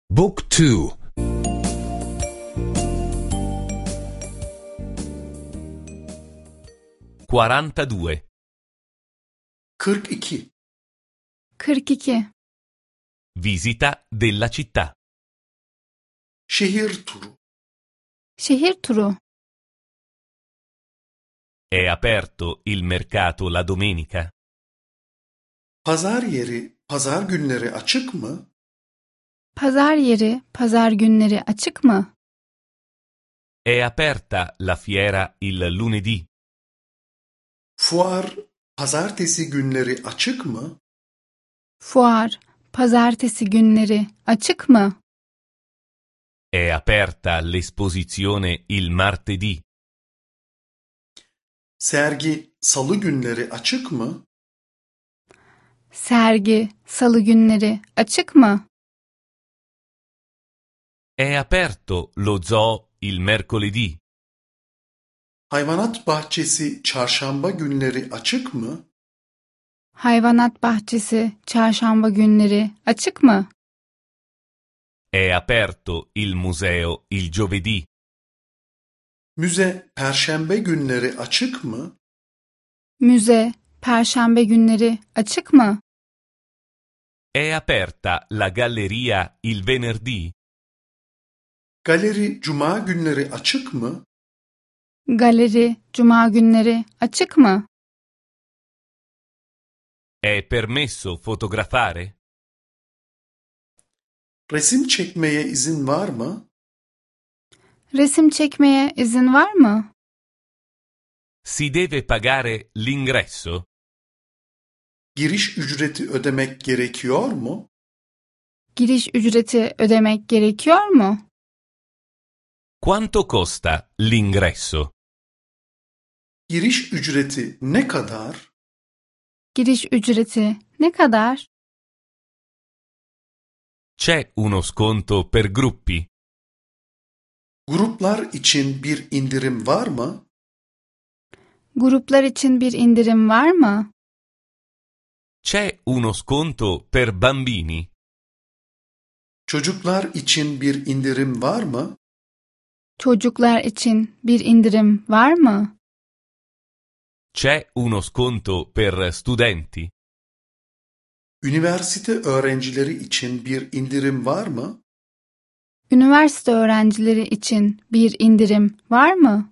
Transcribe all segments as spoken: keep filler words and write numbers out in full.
Book two. quarantadue. kırk iki. kırk iki. Visita della città. Şehir turu. Şehir turu. È aperto il mercato la domenica? Pazar yeri pazar günleri açık mı? Pazar yeri pazar günleri açık mı? È aperta la fiera il lunedì? Fuar pazartesi günleri açık mı? Fuar pazartesi günleri açık mı? È aperta l'esposizione il martedì? Sergi salı günleri açık mı? Sergi salı günleri açık mı? È aperto lo zoo il mercoledì? Hayvanat bahçesi çarşamba günleri açık mı? Hayvanat bahçesi çarşamba günleri açık mı? È aperto il museo il giovedì? Müze perşembe günleri açık mı? Müze perşembe günleri açık mı? È aperta la galleria il venerdì? Galeri cuma günleri açık mı? Galeri cuma günleri açık mı? È permesso fotografare? Resim çekmeye izin var mı? Resim çekmeye izin var mı? Si deve pagare l'ingresso? Giriş ücreti ödemek gerekiyor mu? Giriş ücreti ödemek gerekiyor mu? Quanto costa l'ingresso? Giriş ücreti ne kadar? Giriş ücreti ne kadar? C'è uno sconto per gruppi? Gruplar için bir indirim var mı? Gruplar için bir indirim var mı? C'è uno sconto per bambini? Çocuklar için bir indirim var mı? Çocuklar için bir indirim var mı? C'è uno sconto per studenti? Üniversite öğrencileri için bir indirim var mı? Üniversite öğrencileri için bir indirim var mı?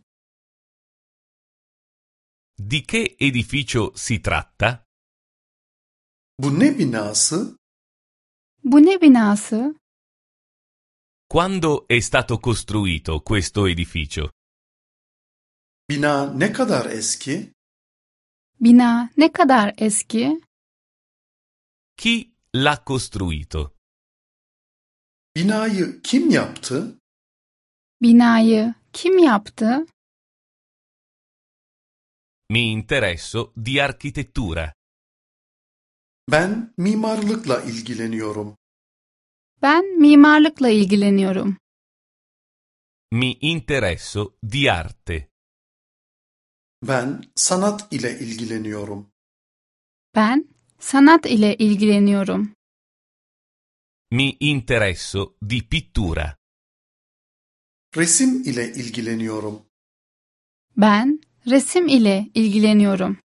Di che edificio si tratta? Bu ne binası? Bu ne binası? Quando è stato costruito questo edificio? Bina ne kadar eski? Bina ne kadar eski? Chi l'ha costruito? Binayı kim yaptı? Binayı kim yaptı? Mi interesso di architettura. Ben mimarlıkla ilgileniyorum. Ben mimarlıkla ilgileniyorum. Mi interesso di arte. Ben sanat ile ilgileniyorum. Ben sanat ile ilgileniyorum. Mi interesso di pittura. Resim ile ilgileniyorum. Ben resim ile ilgileniyorum.